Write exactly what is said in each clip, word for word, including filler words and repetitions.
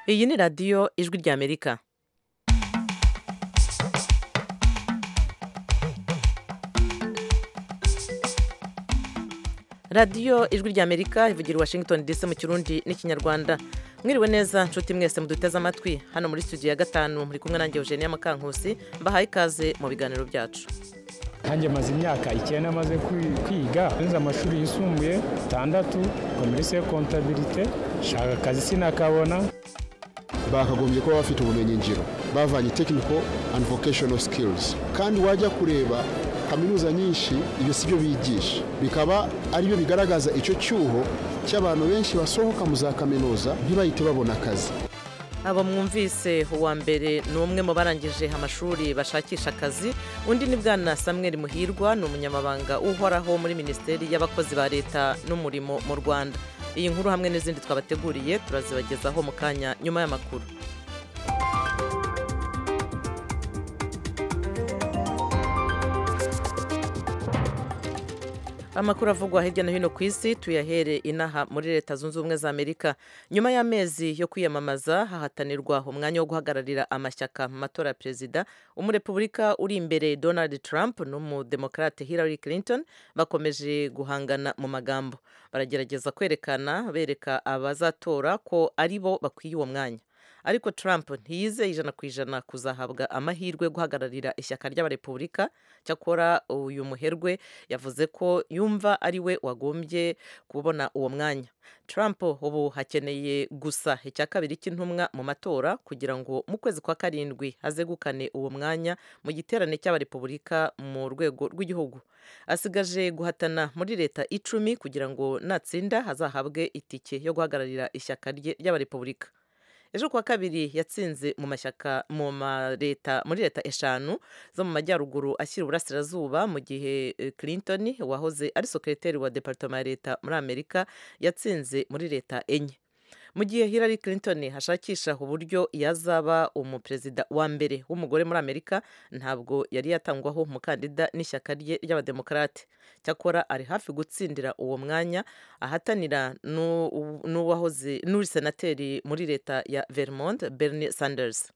Iyi ni radiyo ijwi ry'Amerika. radiyo ijwi ry'Amerika ivugira i Washington D C mu Kirundi n'Ikinyarwanda. Mwiriwe neza nshuti mwese muduteze amatwi hano muri studio ya gatanu, muri kumwe nanjye Eugenia Makankusi, mbahaye ikaze mu biganiro byacu. Nanjye maze imyaka icyenda maze kwiga, nze amashuri yisumbuye atandatu, commerce comptabilité, shaka akazi sinakabona. Bakagombye kuba bafite ubumenyi ngiro, bavanye technical and vocational skills, kandi wajya kureba kaminuza nyinshi ibyo sibyo bigisha, bikaba ari byo bigaragaza icyo cyuho cy'abantu benshi basohoka mu za kaminuza ntibahite babona akazi. Abo mwumvise uwa mbere ni umwe mu barangije amashuri bashakisha akazi, undi ni Bwana Samuel Muhirwa, ni umunyamabanga uhoraho muri Minisiteri y'Abakozi ba Leta n'Umurimo mu Rwanda. Iyi nkuru hamwe n'izindi twabateguriye turazibagezaho mu kanya nyuma y'amakuru. Amakuru avugwa hirya no hino ku isi tuyahere inaha muri Leta Zunze Ubumwe za Amerika. Nyuma y'amezi yo kwiyamamaza hahatanirwa umwanya wo guhagararira amashyaka mu matora ya perezida, umurepublika uri imbere Donald Trump n'umudemokrate Hillary Clinton bakomeje guhangana mu magambo. Baragerageza kwerekana bereka abazatora ko ari bo bakwiye uwo mwanya. Ariko Trump ntiyizeye ijana ku ijana kuzahabwa amahirwe guhagararira ishyaka ry'abarepublika. Cyakora uyu muherwe yavuze ko yumva ari we wagombye kubona uwo mwanya. Trump ubu hakeneye gusa icya kabiri cy'intumwa mu matora kugira ngo mu kwezi kwa karindwi azegukane uwo mwanya mu giterane cy'abarepublika mu rwego rw'igihugu. Asigaje guhatana muri leta icumi kugira ngo natsinda hazahabwe itike yo guhagararira ishyaka rye ry'abarepublika. Ejo kuwa kabiri yatsinze mu mashyaka mu leta muri leta eshanu zo mu majyaruguru ashyira uburasirazuba, mu gihe Clinton wahoze ari sekreteri wa departement ya leta muri Amerika yatsinze muri leta enye. Mu gihe Hillary Clinton hashakisha uburyo yazaba umuperezida wa mbere w'umugore muri Amerika, ntabwo yari yatangwaho umukandida n'ishyaka rye ry'abademokarate. Cyakora ari hafi gutsindira uwo mwanya ahatanira n'uwahoze n'uri senateri muri leta ya Vermont Bernie Sanders.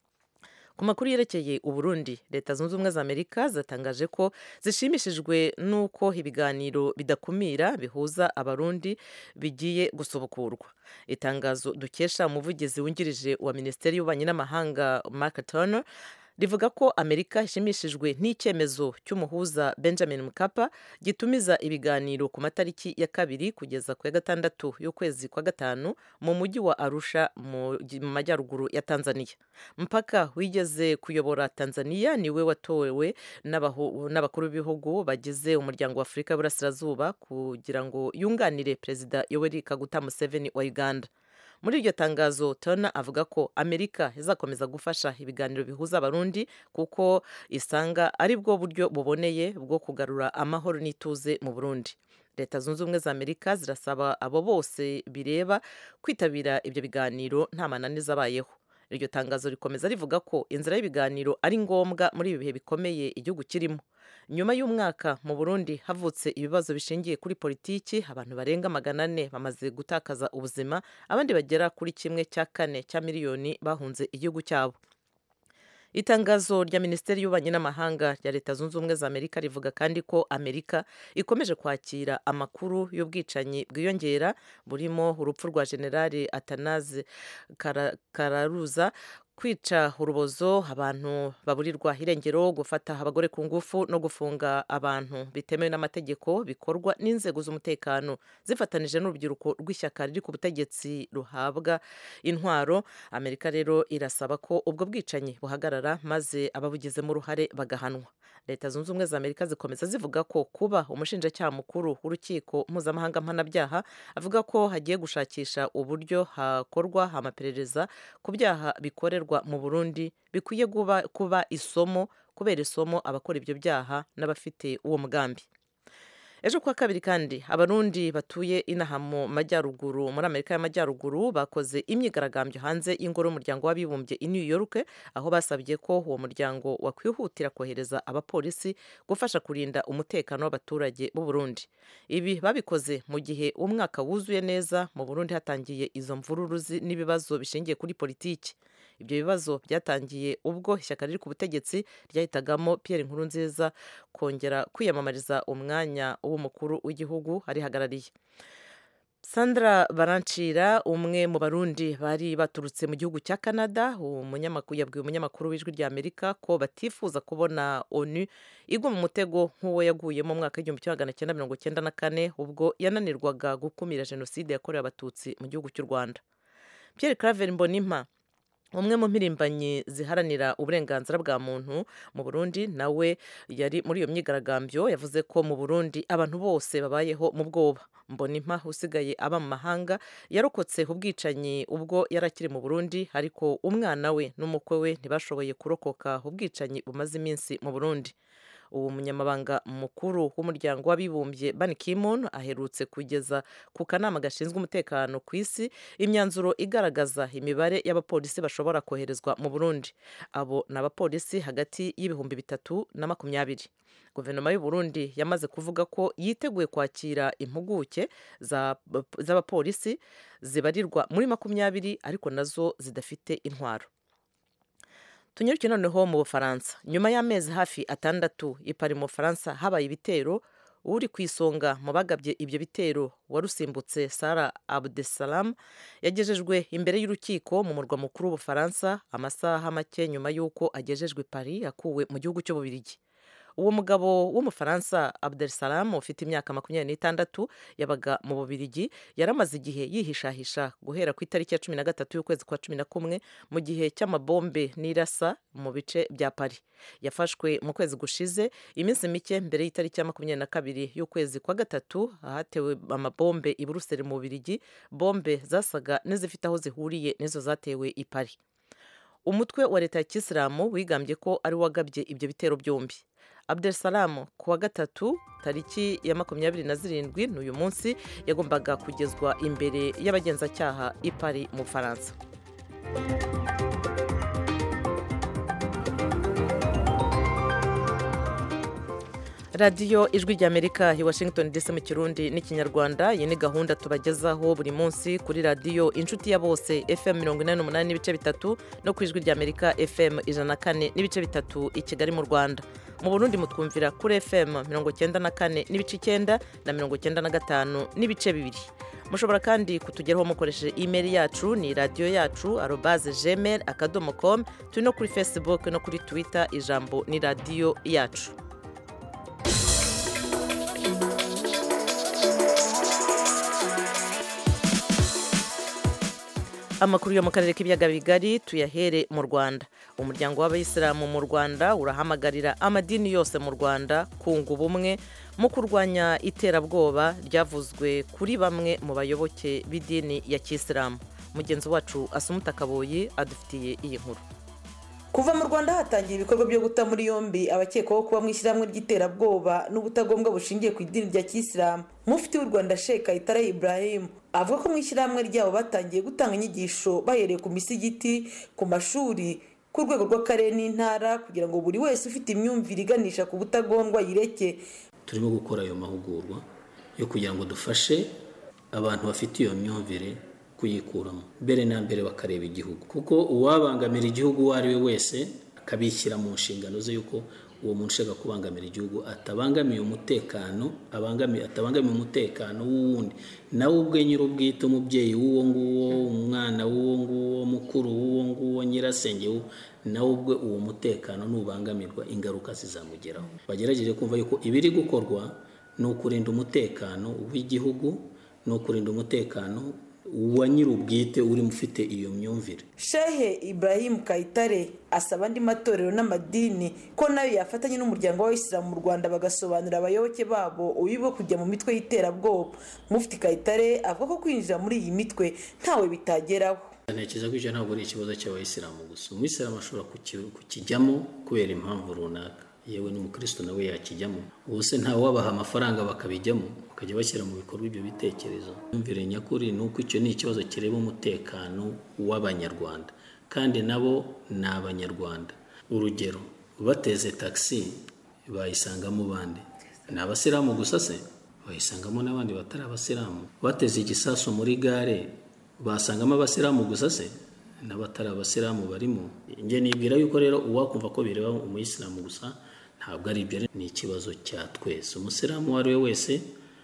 Ku makuru yerekeye Uburundi, Leta Zunze Ubumwe za Amerika zatangaje ko zishimishijwe n'uko ibiganiro bidakumira bihuza abarundi bigiye gusubukurwa. Itangazo dukesha umuvugizi wungirije wa Minisiteri y'Ububanyi n'Amahanga Mark Turner rivuga ko Amerika ishimishijwe n'icyemezo cy'umuhuza Benjamin Mkapa gitumiza ibiganiro ku matariki ya kabiri kugeza ku ya gatandatu y'ukwezi kwa gatanu mu mujyi wa Arusha mu majyaruguru ya Tanzania. Mpaka wigeze kuyobora Tanzania niwe watowe n'abakuru b'ibihugu bagize umuryango wa Afurika y'Uburasirazuba kugira ngo yunganire Perezida Yoweri Kaguta Museveni wa Uganda. Muri iryo tangazo Turner avuga ko Amerika izakomeza gufasha ibiganiro bihuza abarundi kuko isanga ari bwo buryo buboneye bwo kugarura amahoro n'ituze mu Burundi. Leta Zunze Ubumwe za Amerika zirasaba abo bose bireba kwitabira ibyo biganiro nta mananiza abayeho. Iryo tangazo rikomeza rivuga ko inzira y'ibiganiro ari ngombwa muri ibi bihe bikomeye igihugu kirimo. Nyuma y'umwaka mu Burundi havutse ibibazo bishingiye kuri politiki, abantu barenga magana ane bamaze gutakaza ubuzima, abandi bagera kuri kimwe cya kane cya miliyoni bahunze igihugu cyabo. Itangazo rya Minisiteri y'Ububanyi n'Amahanga ya Leta Zunze Ubumwe za Amerika rivuga kandi ko Amerika ikomeje kwakira amakuru y'ubwicanyi bwiyongera burimo urupfu rwa Generali Atanaze Kararuza, kwica urubozo abantu baburirwa irengero, gufata abagore ku ngufu no gufunga abantu bitemewe n'amategeko bikorwa n'inzego z'umutekano zifatanije n'urubyiruko rw'ishyaka riri ku butegetsi ruhabwa intwaro. Amerika rero irasaba ko ubwo bwicanyi buhagarara maze ababugizemo uruhare bagahanwa. Leta Zunze Ubumwe za Amerika zikomeza zivuga ko kuba umushinjacyaha mukuru w'urukiko mpuzamahanga mpanabyaha avuga ko hagiye gushakisha uburyo hakorwa amaperereza ku byaha bikorerwa mu Burundi bikwiye kuba, kuba isomo kubera isomo abakora ibyo byaha n'abafite uwo mugambi. ejo kuwa kabiri kandi abarundi batuye inaha mu majyaruguru muri Amerika y'Amajyaruguru bakoze imyigaragambyo hanze y'ingoro y'umuryango w'abibumbye i New York, aho basabye ko uwo muryango wakwihutira kohereza abapolisi gufasha kurinda umutekano w'abaturage b'u Burundi. Ibi babikoze mu gihe umwaka wuzuye neza mu Burundi hatangiye izo mvururu n'ibibazo bishingiye kuri politiki. Ibyo bibazo byatangiye ubwo ishyaka riri ku butegetsi ryahitagamo Pierre Nkurunziza kongera kwiyamamariza umwanya w'umukuru w'igihugu arihagarariye. Sandra Barancira, umwe mu barundi bari baturutse mu gihugu cya Canada, umunyamakuru yabwiye umunyamakuru w'ijwi rya Amerika ko batifuza kubona ONU igwa mu mutego nk'uwo yaguye mu mwaka w'igihumbi kimwe magana cyenda mirongo cyenda na kane ubwo yananirwaga gukumira jenoside yakorewe abatutsi mu gihugu cy'u Rwanda. Pierre Claver Mbonimpa, umwe mu mpirimbanyi ziharanira uburenganzira bwa muntu mu Burundi, nawe yari muri iyo myigaragambyo, yavuze ko mu Burundi abantu bose babayeho mu bwoba. Mbonimpa usigaye aba mu mahanga yarokotse ubwicanyi ubwo yarakiri mu Burundi, ariko umwana we n'umukwe we ntibashoboye kurokoka ubwicanyi bumaze iminsi mu Burundi. Uwo munyamabanga mukuru w'umuryango w'abibumbye Ban Ki-moon aherutse kugeza ku kanama gashinzwe umutekano ku isi imyanzuro igaragaza imibare y'abapolisi bashobora koherezwa mu Burundi. Abo ni abapolisi hagati y'ibihumbi bitatu na makumyabiri. Guverinoma y'u Burundi yamaze kuvuga ko yiteguye kwakira impuguke z'abapolisi zibarirwa muri makumyabiri, ariko nazo zidafite intwaro. Tunyaruke noneho mu Bufaransa. Nyuma y'amezi hafi atandatu i Paris mu Bufaransa habaye ibitero, uri ku isonga mu bagabye ibyo bitero warusimbutse Salah Abdeslam yagejejwe imbere y'urukiko mu murwa mukuru w'Ubufaransa amasaha make nyuma y'uko agejejwe Paris akuwe mu gihugu cy'Ububiligi. Uwo mugabo w'Umufaransa Abdeslam ufite imyaka makumyabiri n'itandatu yabaga mu Bubiligi yaramaze igihe yihishahisha guhera ku itariki ya cumi na gatatu y'ukwezi kwa cumi na kumwe mu gihe cy'amabombe n'irasa mu bice bya Paris. Yafashwe mu kwezi gushize iminsi mike mbere y'itariki ya makumyabiri na kabiri y'ukwezi kwa gatatu ahatewe amabombe i Buruseli mu Bubiligi, bombe zasaga n'izifite aho zihuriye n'izo zatewe i Paris. Umutwe wa leta ya Kisilamu wigambye ko ari wagabye ibyo bitero byombi. Abdeslam ku wa gatatu tariki ya makumyabiri na zirindwi n'uyu munsi yagombaga kugezwa imbere y'abagenzacyaha i Paris mu Faransa. Radiyo Ijwi ry'Amerika i Washington D C mu Kirundi n'Ikinyarwanda. Iyi ni gahunda tubagezaho buri munsi kuri radiyo Inshuti ya Bose F M mirongo inani n'umunani n'ibice bitatu no ku Ijwi ry'Amerika F M ijana na kane n'ibice bitatu i Kigali mu Rwanda. Mu Burundi mutwumvira kuri F M mirongo cyenda na kane n'ibice icyenda na mirongo cyenda na gatanu n'ibice bibiri. Mushobora kandi kutugeraho mukoresheje email yacu ni radio yacu arobase gmail akadomo com. Turi no kuri Facebook no kuri Twitter, ijambo ni radio yacu. Amakuru yo mu karere k'ibiyaga bigari tuyahere mu Rwanda. Umuryango w'Abayisilamu mu Rwanda urahamagarira amadini yose mu Rwanda kunga ubumwe mu kurwanya iterabwoba ryavuzwe kuri bamwe mu bayoboke b'idini ya Kisilamu. Mugenzi wacu Asumuta Kaboyi adufitiye iyi nkuru. Kuva mu Rwanda hatangiye ibikorwa byo guta muri yombi abakekwaho kuba mu ishyirahamwe ry'iterabwoba n'ubutagombwa bushingiye ku idini rya Kisilamu. Mufti w'u Rwanda Sheikh Kayitare Ibrahim avuga ko mu ishyirahamwe ryabo batangiye gutanga inyigisho bahereye ku misigiti, ku mashuri, ku rwego rw'akarere n'intara kugira ngo buri wese ufite imyumvire iganisha ku butagombwa yireke. Turimo gukora ayo mahugurwa yo kugira ngo dufashe abantu bafite iyo myumvire kuyikuramo mbere na mbere bakareba igihugu, kuko uwabangamira igihugu uwo ari we wese akabishyira mu nshingano ze yuko uwo muntu ushaka kubangamira igihugu atabangamiye umutekano abangamiye atabangamiye umutekano w'uwundi, nawe ubwe nyir'ubwite, umubyeyi w'uwo nguwo, umwana w'uwo nguwo, mukuru w'uwo nguwo, nyirasenge nawe ubwe uwo mutekano nubangamirwa ingaruka zizamugeraho. Bagerageje kumva yuko ibiri gukorwa ni ukurinda umutekano w'igihugu, ni ukurinda umutekano wa nyir'ubwite uri mufite iyo myumvire. Sheikh Ibrahim Kayitare asaba andi matorero n'amadini ko nayo yafatanye n'umuryango w'Abayisilamu mu Rwanda bagasobanurira abayoboke babo ubibo kujya mu mitwe y'iterabwoba. Mufti Kayitare avuga ko kwinjira muri iyi mitwe ntawe bitageraho. Ntekereza ko icyo ntabwo ari ikibazo cy'Abayisilamu gusa. Umuyisilamu ashobora kukijyamo kubera impamvu runaka, yewe n'umukristo nawe yakijyamo. Ubuse nta wabaha amafaranga bakabijyamo bakajya bashyira mu bikorwa ibyo bitekerezo. Imvire nyakuri nuko icyo ni ikibazo kireba umutekano w'abanyarwanda, kandi nabo ni abanyarwanda. Urugero, bateze taxi bayisangamo bande? Ni abasilamu gusa se? Bayisangamo n'abandi batari abasilamu. Bateze igisasu muri gare basangamo abasilamu gusa se? N'abatari abasilamu barimo. Nge nibwira yuko rero uwakumva ko bireba umuyisilamu gusa ntabwo ari ibyo, ni ikibazo cya twese. Umusilamu uwo ari we wese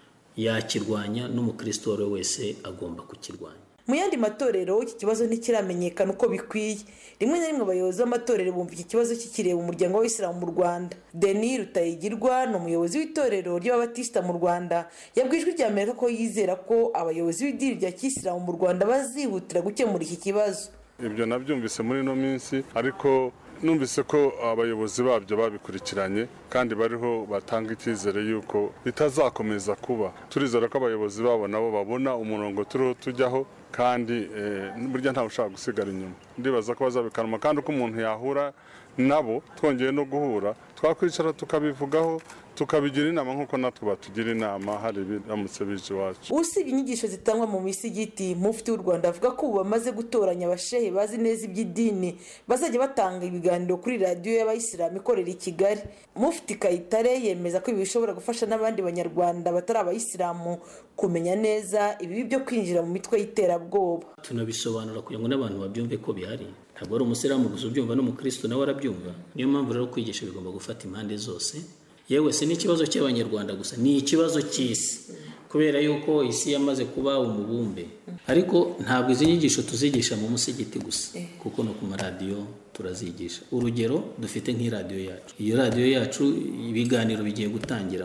yakirwanya, n'umukristo uwo ari we wese agomba kukirwanya. Mu yandi matorero iki kibazo ntikiramenyekana uko bikwiye. Rimwe na rimwe abayobozi b'amatorero bumva iki kibazo kikireba umuryango w'Abisilamu mu Rwanda. Denis Rutayigirwa ni umuyobozi w'itorero ry'Ababatisita mu Rwanda, yabwijwe rya Amerika ko yizera ko abayobozi b'idini rya Kisilamu mu Rwanda bazihutira gukemura iki kibazo. Ibyo nabyumvise muri no minsi, ariko numvise ko abayobozi babyo babikurikiranye kandi bariho batanga icyizere yuko bitazakomeza kuba. Turizera ko abayobozi babo nabo babona umurongo turiho tujyaho, kandi burya ntawe ushaka gusigara inyuma. Ndibaza ko bazabikanuma, kandi uko umuntu yahura nabo twongeye no guhura twakwicara tukabivugaho, tukabigira inama nk'uko natwe batugira inama hari biramutse bije iwacu. Usibye inyigisho zitangwa mu misigiti, Mufti w'u Rwanda avuga ko ubu bamaze gutoranya abashehe bazi neza iby'idini bazajya batanga ibiganiro kuri radiyo y'Abayisilamu ikorera i Kigali. Mufti Kayitare yemeza ko ibi bishobora gufasha n'abandi banyarwanda batari Abayisilamu kumenya neza ibibi byo kwinjira mu mitwe y'iterabwoba. Tunabisobanura kugira ngo n'abantu babyumve ko bihari. Ntabwo ari umusilamu gusa ubyumva, n'umukristo nawe arabyumva. Niyo mpamvu rero kwigisha bigomba gufata impande zose. Yewe si n'ikibazo cy'abanyarwanda gusa, ni ikibazo cy'isi, kubera yuko isi yamaze kuba umubumbe. Ariko ntabwo izi nyigisho tuzigisha mu musigiti gusa, kuko no ku maradiyo turazigisha. Urugero dufite nk'iradiyo yacu. Iyo radiyo yacu ibiganiro bigiye gutangira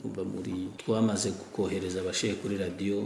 muri twamaze kohereza abashehe kuri radiyo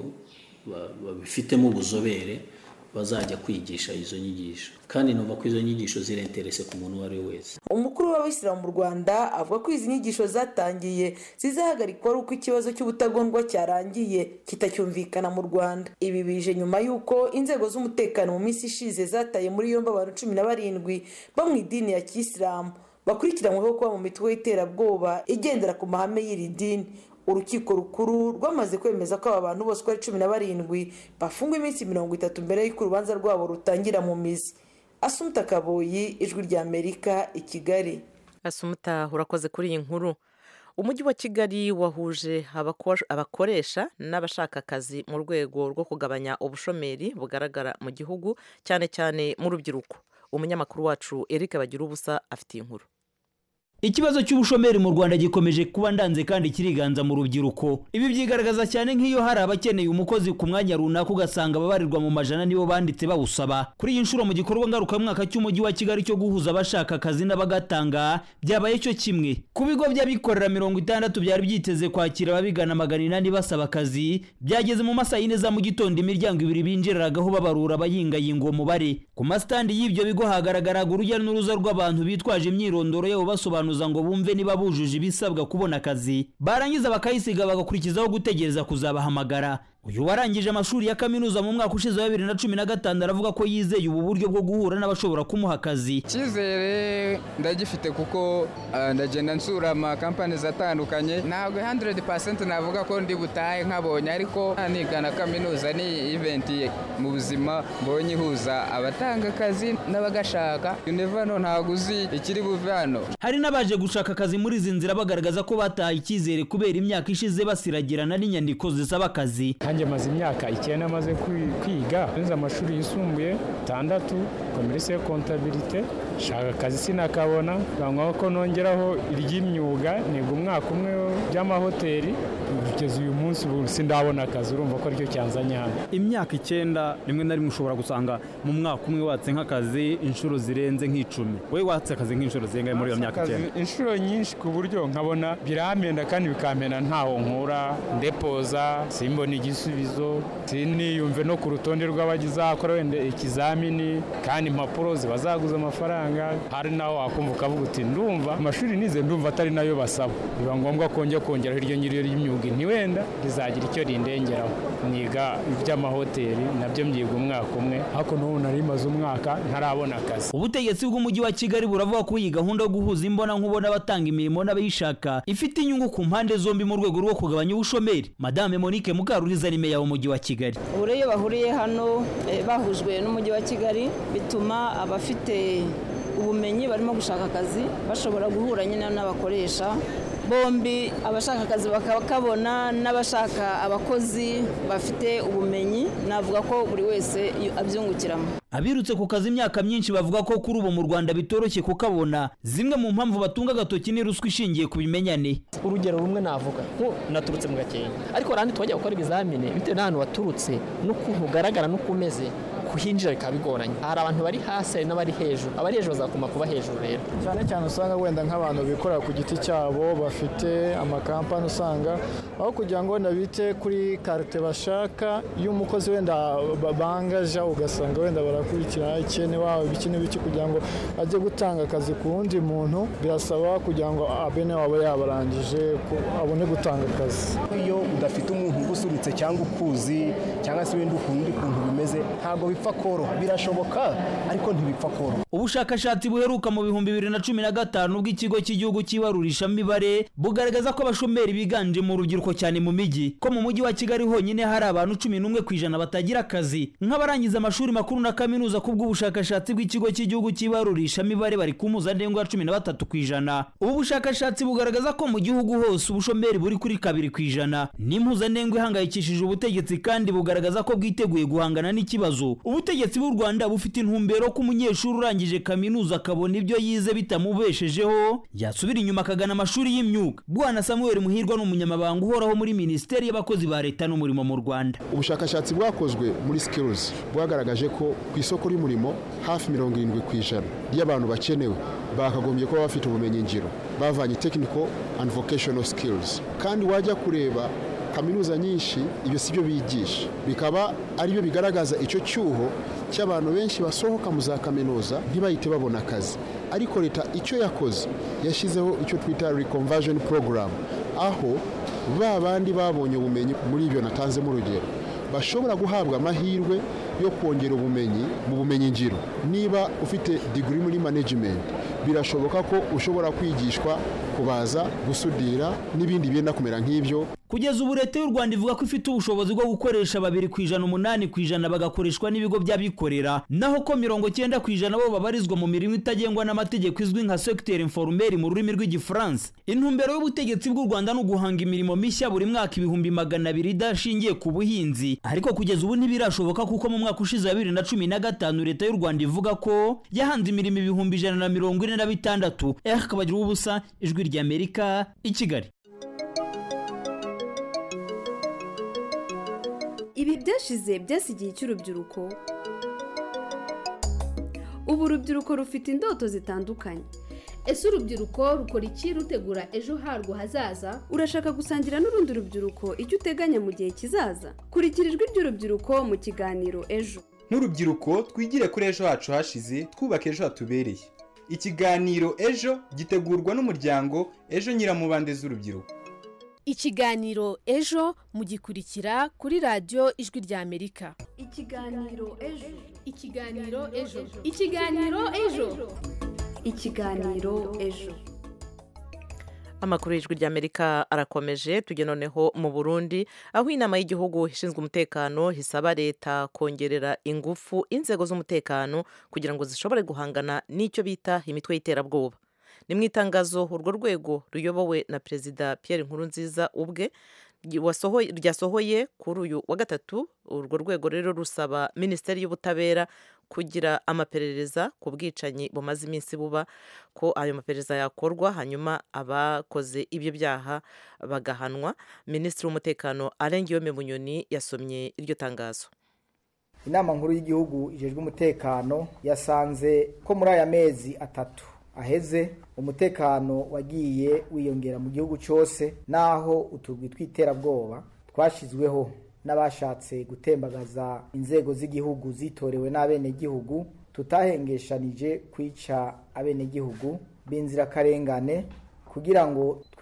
babifitemo ubuzobere bazajya kwigisha izo nyigisho, kandi numva ko izo nyigisho zirenterese ku muntu wari wese. Umukuru w'Abisilamu mu Rwanda avuga ko izi nyigisho zatangiye zizahagarikwa ari uko ikibazo cy'ubutagondwa cyarangiye kitacyumvikana mu Rwanda. Ibi bije nyuma y'uko inzego z'umutekano mu minsi ishize zataye muri yombi abantu cumi na barindwi bo mu idini ya Kisilamu bakurikiranyweho kuba mu mitwe y'iterabwoba igendera ku mahame y'iri dini. Urukiko rukuru rwamaze kwemeza ko aba bantu bose ari cumi na barindwi bafungwa iminsi mirongo itatu mbere y'uko urubanza rwabo rutangira mu mizi. Asumta Kaboyi, Ijwi rya Amerika, i Kigali. Asumta, urakoze kuri iyi nkuru. Umujyi wa Kigali wahuje abakoresha n'abashaka akazi mu rwego rwo kugabanya ubushomeri bugaragara mu gihugu, cyane cyane mu rubyiruko. Umunyamakuru wacu Eric Bagirubusa afite inkuru. Ikibazo cy'ubushomeri mu Rwanda gikomeje kuba ndanze kandi kiriganza mu rubyiruko. Ibi byigaragaza cyane nk'iyo hari abakeneye umukozi ku mwanya runaka ugasanga ababarirwa mu majana nibo banditse bawusaba. Kuri iyi nshuro mu gikorwa ngaruka mwaka cy'umujyi wa Kigali cyo guhuza abashaka akazi n'abagatanga byabaye cyo kimwe. Ku bigo by'abikorera mirongo itandatu byari byiteze kwakira ababigana magana inani basaba akazi, byageze mu masaha y'ine za mu gitondo imiryango ibiri binjiraragaho babarura abayingayingo mubare. Ku mastandi y'ibyo bigo hagaragaraga urujya n'uruza rw'abantu bitwaje imyirondoro yabo basobanura ngo bumve niba bujuje ibisabwa kubona akazi, barangiza bakayisiga bagakurikizaho gutegereza kuzabahamagara. Uyu warangije amashuri ya kaminuza mu mwaka ushize wa bibiri na cumi na gatanu aravuga ko yizeye ubu buryo bwo guhura n'abashobora kumuha akazi. Cyizere ndagifite kuko uh, ndagenda nsura ama companies atandukanye, ntabwo one hundred percent navuga ko ndi butahe nkabonye, ariko nigana kaminuza ni event mu buzima mbonye ihuza abatanga akazi n'abagashaka. You never know, ntabwo uzi ikiri buve hano. Hari n'abaje gushaka akazi muri izi nzira bagaragaza ko bataye icyizere kubera imyaka ishize basiragirana n'inyandiko zisaba akazi. Nanjye maze imyaka icyenda maze kwiga, nze amashuri yisumbuye tandatu commerce comptabilité, shaka akazi sinakabona, bangwa ko nongeraho iry'imyuga niga umwaka umwe by'amahoteli, kugeza uyu munsi sindabona akazi. Urumva ko aricyo cyanzanye hano. Imyaka icyenda rimwe na rimwe ushobora gusanga mu mwaka umwe watse nk'akazi inshuro zirenze nk'icumi. Wowe watse akazi nk'inshuro zirenga muri iyo myaka icyenda? Inshuro nyinshi ku buryo nkabona biramenda kandi bikampena ntaho nkura, ndepoza simbona igisubizo, siniyumve no ku rutonde rw'abagizakora wenda ikizamini, kandi impapuro ziba zaguze amafaranga. Hari naho wakumva ukavuga uti ndumva amashuri nize ndumva atari nayo basaba, biba ngombwa ko njya kongera hirya nyiri y'imyuga ndavuga nti wenda rizagira icyo rindengeraho. Niga iby'amahoteli nabyo mbyiga umwaka umwe, ariko n'ubu nari maze umwaka ntarabona akazi. Ubutegetsi bw'umujyi wa Kigali buravuga ko iyi gahunda yo guhuza imbona nkubona abatanga imirimo n'abayishaka ifite inyungu ku mpande zombi mu rwego rwo kugabanya ubushomeri. Madame Monique Mukaruriza ni meya w'umujyi wa Kigali. Uburyo bahuriye hano eh, bahujwe n'umujyi wa Kigali bituma abafite ubumenyi barimo gushaka akazi bashobora guhura nyine n'abakoresha bombi, abashaka akazi bakabona n'abashaka abakozi bafite ubumenyi. Navuga ko buri wese abyungukiramo. Abirutse ku kazi imyaka myinshi bavuga ko kuri ubu mu Rwanda bitoroshye kukabona. Zimwe mu mpamvu batunga agatoki ni ruswa ishingiye ku bimenyane. Urugero rumwe navuga nko naturutse mu Gakenke, ariko randi twajya gukora ibizamine bitewe n'ahantu waturutse n'ukuntu ugaragara n'ukumeze kuhinjira bikaba bigoranye. Hari abantu bari hasi hari n'abari hejuru, abari hejuru bazakuma kuba hejuru. Rero cyane cyane usanga wenda nk'abantu bikorera ku giti cyabo bafite amakampani, usanga aho kugira ngo nabite kuri carte bashaka y'umukozi wenda bangaja, ugasanga wenda barakurikira ikene wawe bikine biki kugira ngo ajye gutanga akazi ku wundi muntu, birasaba kugira ngo abene wabo yabarangije abone gutanga akazi. Iyo udafite umuntu ugusunitse cyangwa ukuzi cyangwa se wenda ukundi kuntu bimeze, ntabwo bipfa koro. Birashoboka ariko ntibipfa koro. Ubushakashatsi buheruka mu bihumbi bibiri na cumi na gatanu bw'ikigo cy'igihugu cy'ibarurisha mibare bugaragaza ko abashomeri biganje mu rubyiruko cyane mu mijyi, ko mu mujyi wa Kigali honyine hari abantu cumi n'umwe ku ijana batagira akazi. Nk'abarangiza amashuri makuru na kaminuza ku bw'ubushakashatsi bw'ikigo cy'igihugu cy'ibarurisha mibare bari ku mpuzandengo ya cumi na batatu ku ijana. Ubu bushakashatsi bugaragaza ko mu gihugu hose ubushomeri buri kuri kabiri ku ijana. Ni impuzandengo ihangayikishije ubutegetsi kandi bugaragaza ko bwiteguye guhangana n'ikibazo. Ubutegetsi bw'u Rwanda bufite intumbero ko umunyeshuri urangije kaminuza akabona ibyo yize bitamubeshejeho yasubira inyuma akagana amashuri y'imyuga. Bwana Samuel Muhirwa n'umunyamabanga uhoraho muri Minisiteri y'abakozi ba leta n'umurimo mu Rwanda. Ubushakashatsi bwakozwe muri skills bwagaragaje ko ku isoko ry'umurimo hafi mirongo irindwi ku ijana y'abantu bakenewe bakagombye kuba bafite ubumenyi ngiro, bavanye technical and vocational skills. Kandi wajya kureba kaminuza nyinshi ibyo sibyo bigisha, bikaba ari byo bigaragaza icyo cyuho cy'abantu benshi basohoka mu za kaminuza ntibahite babona akazi. Ariko leta icyo yakoze yashyizeho icyo twita reconversion program, aho ba bandi babonye ubumenyi muri ibyo natanzemo urugero bashobora guhabwa amahirwe yo kongera ubumenyi mu bumenyi ngiro. Niba ufite degree muri management, birashoboka ko ushobora kwigishwa kubaza, gusudira n'ibindi byenda kumera nk'ibyo. Kugeza ubu leta y'u Rwanda ivuga ko ifite ubushobozi bwo gukoresha babiri ku ijana umunani ku ijana bagakoreshwa n'ibigo by'abikorera, naho ko mirongo cyenda ku ijana bo babarizwa mu mirimo itagengwa n'amategeko izwi nka secteur informel mu rurimi rw'igifaransa. Intumbero y'ubutegetsi bw'u Rwanda no guhanga imirimo mishya buri mwaka ibihumbi magana abiri idashingiye ku buhinzi, ariko kugeza ubu ntibirashoboka kuko mu mwaka ushize wa bibiri na cumi na gatanu leta y'u Rwanda ivuga ko yahanze imirimo ibihumbi ijana na mirongo ine na bitandatu. Eric Kabagira ubusa, Ijwi ry'Amerika, i Kigali. Ibi byashize byasigiye cy'urubyiruko. Ubu urubyiruko rufite indoto zitandukanye. Ese urubyiruko rukora iki rutegura ejo harwo hazaza? Urashaka gusangira n'urundi rubyiruko icyo uteganya mu gihe kizaza? Kurikira Ijwi ry'urubyiruko mu kiganiro Ejo. Nk'urubyiruko twigire kuri ejo hacu hashize, twubake ejo hatubereye. Ikiganiro Ejo gitegurwa n'umuryango Ejo Nyiramubande z'urubyiruko. Ikiganiro Ejo mugikurikira kuri radio Ijwi ry'Amerika. Ikiganiro Ejo. Ikiganiro Ejo. Ikiganiro Ejo. Ikiganiro Ejo. Amakuru y'Ijwi ry'Amerika arakomeje. Tujye noneho mu Burundi, aho inama y'igihugu ishinzwe umutekano hisaba leta kongerera ingufu inzego z'umutekano kugira ngo zishobore guhangana n'icyo bita imitwe y'iterabwoba. Ni mu itangazo urwo rwego ruyobowe na Perezida Pierre Nkurunziza ubwe ryasohoye kuri uyu wa gatatu. Urwo rwego rero rusaba Minisiteri y'Ubutabera kugira amaperereza ku bwicanyi bumaze iminsi buba, ko ayo maperereza yakorwa hanyuma abakoze ibyo byaha bagahanwa. Minisitiri w'Umutekano Alain Guillaume Bunyoni yasomye iryo tangazo. Inama nkuru y'igihugu ijejwe umutekano yasanze ko muri aya mezi atatu aheze umutekano wagiye wiyongera mu gihugu cyose, naho uturwi tw'iterabwoba twashizweho n'abashatse gutembagaza inzego z'igihugu zitorewe n'abenegihugu tutahengeshanije kwica abenegihugu b'inzirakarengane kugira ngo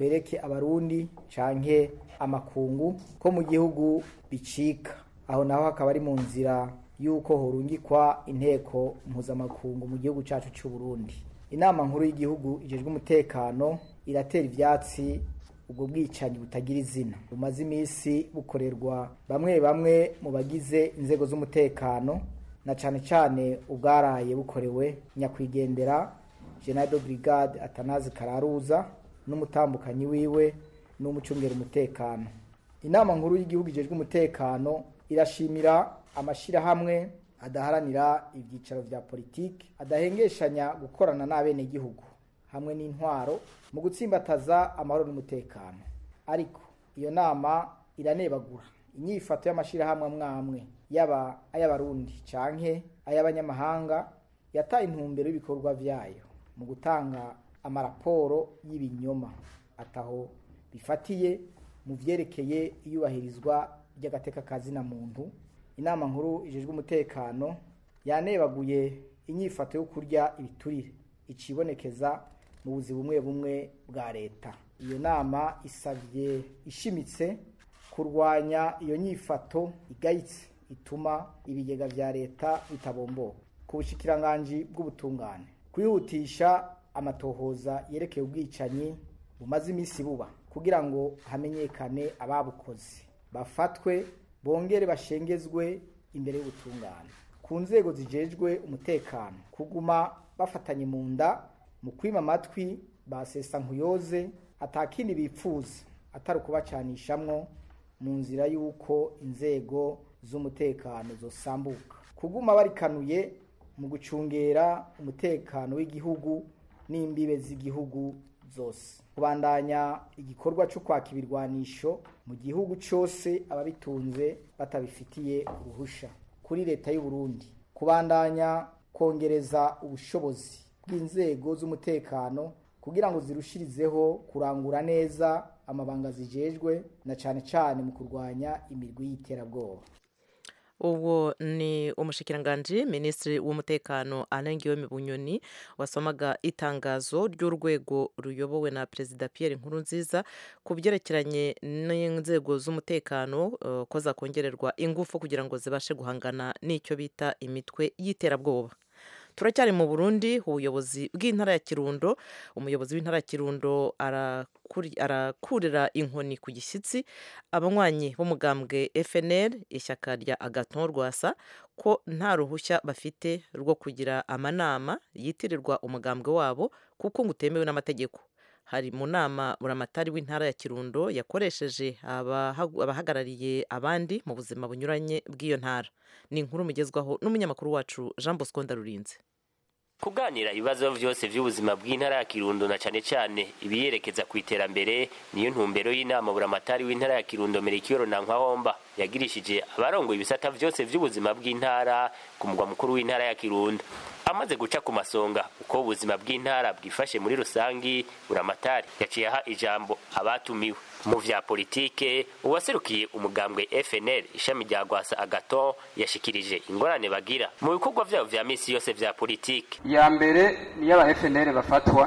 twereke abarundi canke amakungu ko mu gihugu bicika. Aho naho hakaba ari mu nzira yuko horungikwa inteko mpuzamakungu mu gihugu cacu cy'u Burundi. Inama nkuru y'igihugu ijejwe umutekano iratera ivyatsi ubwo bwicanyi butagira izina bumaze iminsi bukorerwa bamwe bamwe mu bagize inzego z'umutekano, na cane cane ubwaraye bukorewe nyakwigendera General de Brigade Atanazi Kararuza n'umutambukanyi wiwe n'umucungera umutekano. Inama nkuru y'igihugu ijejwe umutekano irashimira amashirahamwe adaharanira ibyicaro vya politiki adahengeshanya gukorana n'abene gihugu hamwe n'intwaro mu gutsimbataza amahoro n'umutekano. Ariko iyo nama iranebagura inyifato y'amashirahamwe amwamwe yaba ay'abarundi canke ay'abanyamahanga yataye intumbero y'ibikorwa vyayo mu gutanga amaraporo y'ibinyoma ataho bifatiye mu vyerekeye iyubahirizwa ry'agateka kazina muntu. Inama nkuru ijejwe umutekano yanebaguye inyifato yo kurya ibiturire icibonekeza mu buzi bumwe bumwe bwa leta. Iyo nama isavye ishimitse kurwanya iyo nyifato igayitse ituma ibigega vya leta bitabomboka. Ku bushikiranganje bw'ubutungane kwihutisha amatohoza yerekeye ubwicanyi bumaze iminsi buba kugira ngo hamenyekane ababukoze, bafatwe bongere bashengezwe imbere y'ubutungane. Ku nzego zijejwe umutekano kuguma bafatanye mu nda mu kwima amatwi basesa nkuyoze atakindi bipfuza atari kubacanishamwo mu nzira y'uko inzego z'umutekano zosambuka, kuguma barikanuye mu gucungera umutekano w'igihugu n'imbibe z'igihugu zose, kubandanya igikorwa cyo kwaka ibirwanisho mu gihugu cyose ababitunze batabifitiye uruhusha kuri leta y'u Burundi, kubandanya kongereza ubushobozi bw'inzego z'umutekano kugira ngo zirushirizeho kurangura neza amabanga zijejwe na cane cane mu kurwanya imirwi y'iterabwoba. Uwo ni umushikiranganje Minisitiri w'umutekano Alain Bunyoni wasomaga itangazo ry'urwego ruyobowe na Perezida Pierre Nkurunziza ku byerekeranye n'inzego z'umutekano uh, ko zakongererwa ingufu kugira ngo zibashe guhangana n'icyo bita imitwe y'iterabwoba. Turacyari mu Burundi, ubuyobozi bw'intara ya Kirundo, umuyobozi w'intara ya Kirundo arakurira inkoni ku gishyitsi abanywanyi b'umugambwe F N L ishyaka rya Agathon Rwasa ko nta ruhushya bafite rwo kugira amanama yitirirwa umugambwe wabo kuko ngo utemewe n'amategeko. Hari mu nama buramatari w'intara ya Kirundo yakoresheje abahagarariye abandi mu buzima bunyuranye bw'iyo ntara. Ni inkuru mugezwaho n'umunyamakuru wacu Jean Bosco Ndarurinze. Kuganira ibibazo byose by'ubuzima bw'intara ya Kirundo na cyane cyane ibiyerekeza ku iterambere niyo ntumbero y'inama buramatari w'intara ya Kirundo Melchior Nankwahomba yagirishije abarongo ibisata byose by'ubuzima bw'intara ku mugwa mukuru w'intara ya Kirundo. Amaze guca ku masonga uko ubuzima bw'intara bwifashe muri rusangi, buramatari yaciye aha ijambo abatumiwe mu vya politike. Uwaserukiye umugambwe F N L ishami rya Rwasa Agathon yashikirije ingorane bagira mu bikorwa vyabo vya misi yose vya politike. Ya mbere ni y'aba F N L bafatwa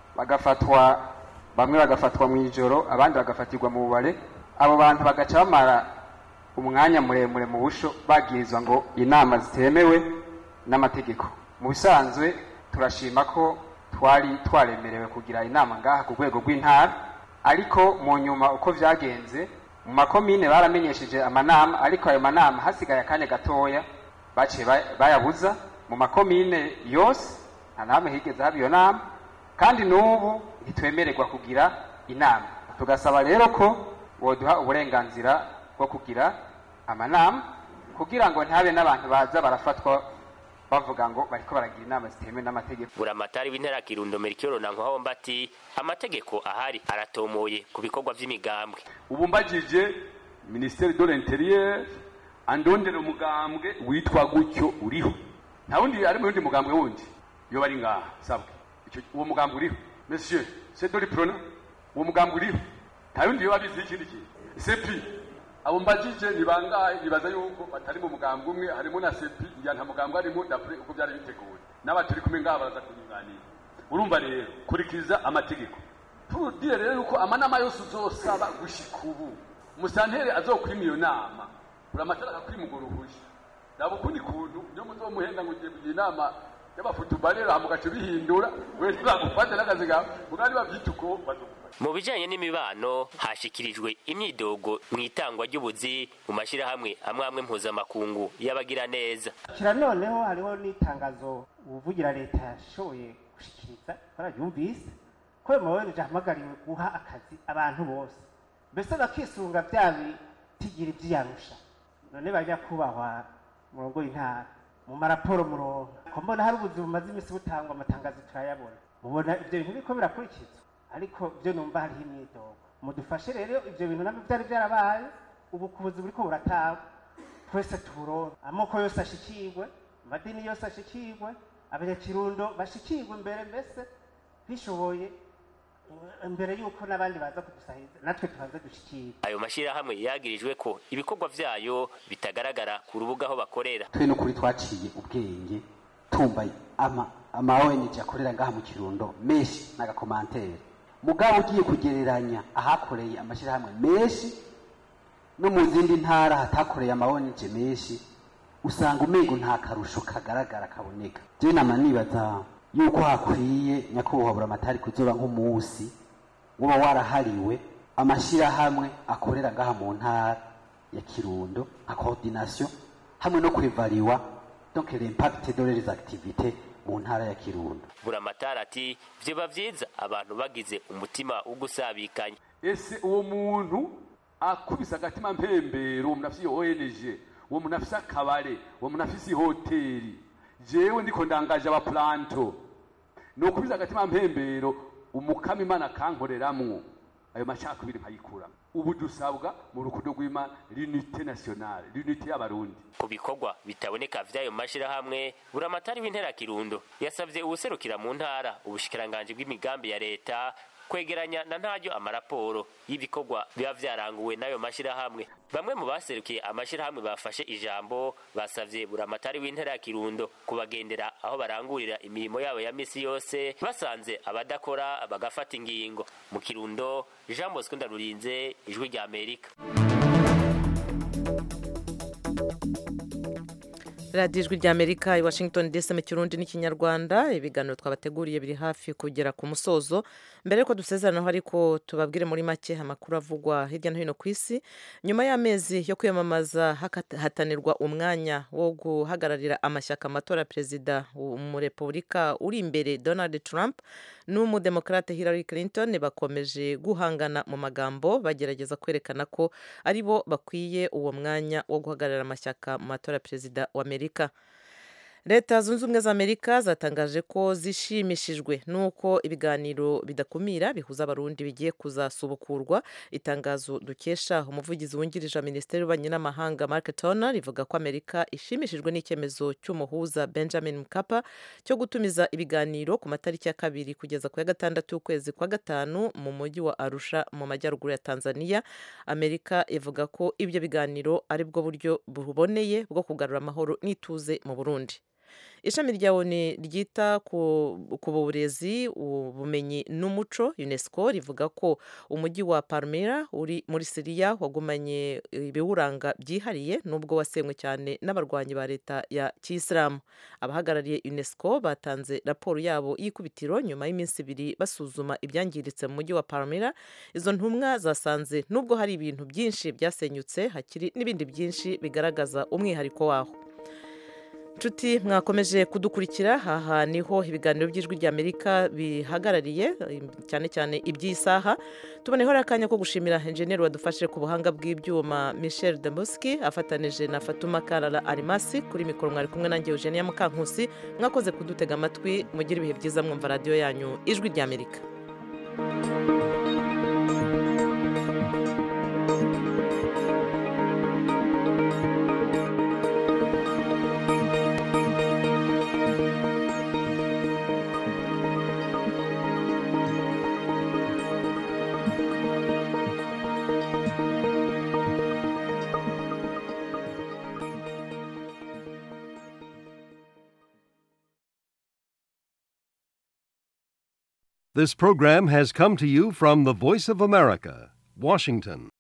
bagafatwa bamwe bagafatwa mu ijoro abandi bagafatirwa mu bubare, abo bantu bagaca bamara umwanya muremure mu busho bagirizwa ngo inama zitemewe n'amategeko. Mu bisanzwe turashima ko twari twaremerewe kugira inama ngaha ku rwego rw'intara, ariko mu nyuma uko vyagenze mu makomine baramenyesheje amanama, ariko ayo manama hasigaye akanya gatoya baciye bayabuza mu makomine yose, nta namwe higeze haba iyo nama, kandi n'ubu ntitwemererwa kugira inama. Tugasaba rero ko boduha uburenganzira bwo kugira amanama kugira ngo ntabe n'abantu baza barafatwa bavuga ngo bariko baragira inama zitemewe n'amategeko. Buramatari w'intara Kirundo Melchior Nankwahomba ati amategeko ahari aratomoye ku bikorwa vy'imigambwe. Ubu mbajije Ministère de l'Intérieur andondera umugambwe witwa gutyo uriho, nta wundi ari mu wundi mugambwe wundi yo bari ngaha sabwe icyo uwo mugambwe uriho monsieur c'est de l'Iprona, uwo mugambwe uriho nta wundi yo babizi ikindi kintu sepi. Abo mbajije nibangaye nibaza yuko batari mu mugambwe umwe, harimo na sepi ya nta mugambwe arimo dapre uko byari biteguwe n'abaturi kumwe ngaha baraza kunyunganira. Urumva rero kurikiza amategeko turudire rero yuko amanama yose uzosaba gushika ubu umusantere azokwima iyo nama uramatara akakwimugura uruhusha nabo ukundi kuntu niyo muzomuhenda ngo ugiye kugira inama y'abafutubarera hama ugaca bihindura we ntibagufate n'akazi kawe mugandi bavyita uko bazogufasha. Mu bijanye n'imibano hashikirijwe imyidogo mu itangwa ry'ubuzi mu mashirahamwe amwe amwe mpuzamakungu y'abagira neza. Kira noneho hariho n'itangazo uvugira leta yashoboye gushikiriza baravyumvise ko mwowe jahamagariwe guha akazi abantu bose mbese bakisunga bya bitigira ivyarusha none bajya kubahwa murongo y'intara mu maraporo muronka ko mbona hari ubuzima bumaze imisi butangwa amatangazo turayabona mubona ivyo bintu biko birakurikizwa ariko byo numva hariho imyidogo mudufashe rero ivyo bintu nabyo byari byarabaye ubu kubuzi buriko buratangwa twese turonka amoko yose ashikirwe amadini yose ashikirwe abanyakirundo bashikirwe mbere mbese bishoboye mbere yuko n'abandi baza kudusahiza natwe tubanze dushikira. Ayo mashirahamwe yagirijwe ko ibikorwa vyayo bitagaragara ku rubuga aho bakorera. Twe no kuri twaciye ubwenge tumbaye ama ama O N G akorera ngaha mu Kirundo meshi naga commentaire mugabo ugiye kugereranya ahakoreye amashirahamwe meshi no mu zindi ntara hatakoreye ama O N G meshi usanga umego nta karusho kagaragara kaboneka. Je nama nibaza yuko hakwiye nyakubahwa buramatari kuzoba nk'umunsi uba warahariwe amashirahamwe akorera ngaha mu ntara ya Kirundo nka coordination hamwe no kwivariwa donc l'impact de leurs activités mu ntara ya Kirundo. Buramatari ati vyoba vyiza abantu bagize umutima wo gusabikanya. Ese uwo muntu akubisa agatima mpembero umuntu afise O N G uwo muntu afise akabare uwo muntu afise hoteli jewe ndiko ndangaje aba planto no kubiza agatima mpembero umukama Imana kankoreramwo ayo macakubiri nkayikura ubu dusabwa mu rukundo rw'Imana l'unité nationale l'unité y'abarundi. Ku bikorwa bitaboneka vy'ayo mashirahamwe buramatari w'intera Kirundo yasavye ubuserukira mu ntara ubushikiranganje bw'imigambi ya leta kwegeranya na ntaryo amaraporo y'ibikorwa biba vyaranguwe n'ayo mashirahamwe. Bamwe mu baserukiye amashirahamwe bafashe ijambo basavye buramatari w'intera ya Kirundo kubagendera aho barangurira imirimo yabo ya misi yose basanze abadakora bagafata ingingo. Mu Kirundo, Jean Bosco Ndarurinze, Ijwi rya Amerika. radiyo ijwi rya amerika i washington dc mu kirundi n'ikinyarwanda ibiganiro twabateguriye biri hafi kugera ku musozo mbere yuko dusezeranaho ariko tubabwire muri make amakuru avugwa hirya no hino ku isi nyuma y'amezi yo kwiyamamaza hatanirwa umwanya wo guhagararira amashyaka amatora perezida mu repubulika uri imbere Donald Trump n'umudemokrate Hillary Clinton bakomeje guhangana mu magambo bagerageza kwerekana ko ari bo bakwiye uwo mwanya wo guhagararira amashyaka mu matora perezida wa Amerika. Leta zunze ubumwe za Amerika zatangaje ko zishimishijwe nuko ibiganiro bidakumira bihuza abarundi bigiye kuzasubukurwa. Itangazo dukesha umuvugizi wungirije wa Minisiteri y'Ububanyi n'Amahanga Mark Toner rivuga ko Amerika ishimishijwe n'icyemezo cy'umuhuza Benjamin Mkapa cyo gutumiza ibiganiro ku matariki ya kabiri kugeza ku ya gatandatu y'ukwezi kwa gatanu mu mujyi wa Arusha mu majyaruguru ya Tanzania. Amerika ivuga ko ibyo biganiro ari bwo buryo buboneye bwo kugarura amahoro n'ituze mu Burundi. Ishami rya O N U ryita ku burezi ubumenyi n'umuco UNESCO rivuga ko umujyi wa Palmyra uri muri Syria wagumanye ibiwuranga byihariye nubwo wasenywe cyane n'abarwanyi ba leta ya Kiyisilamu. Abahagarariye UNESCO batanze raporo yabo y'ikubitiro nyuma y'iminsi ibiri basuzuma ibyangiritse mu mujyi wa Palmyra. Izo ntumwa zasanze nubwo hari ibintu byinshi byasenyutse hakiri n'ibindi byinshi bigaragaza umwihariko waho. Nshuti mwakomeje kudukurikira aha niho ibiganiro by'ijwi rya Amerika bihagarariye cyane cyane iby'isaha. Tuboneho akanya ko gushimira engineer wadufashije ku buhanga bw'ibyuma Michel Demoski afatanije na Fatuma Karara Arimasi kuri mikoro mwari kumwe nanjye Eugenia Mukankusi. Mwakoze kudutega amatwi mugira ibihe byiza mwumva radio yanyu ijwi rya Amerika. This program has come to you from the Voice of America, Washington.